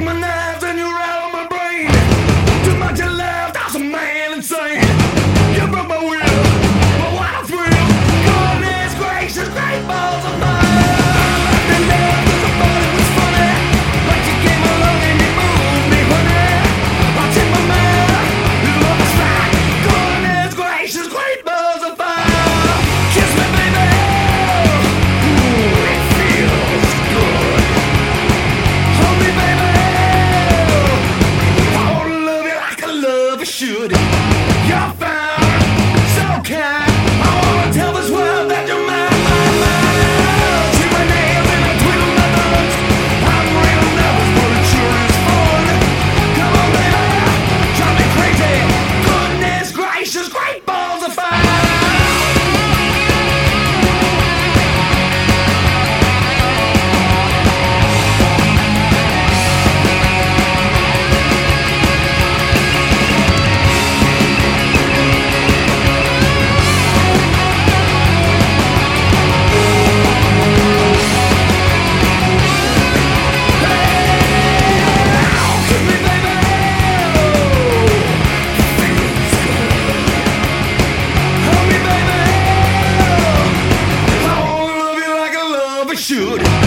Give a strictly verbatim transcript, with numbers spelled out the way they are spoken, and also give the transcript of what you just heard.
my knives and you're out of my brain. Too much you left, I was a man insane. You broke my will, but what a thrill. Goodness gracious, great balls of fire. The love was a thought it was funny, but you came along and you moved me, honey. I took my man, you love was fine. Goodness gracious, great balls of fire. Kiss me, baby. Ooh, it feels good. Hold me, baby. I wanna love you like I love you should. You're fine, so kind. I wanna tell this world that you're mine, mine, mine. See my name and I twiddle my thumbs. I'm real nervous, but it sure is fun. Come on, baby, drive me crazy. Goodness gracious, great balls of fire. Kiss me, baby. Feels good. Hold me, baby. I wanna love you like I love you should.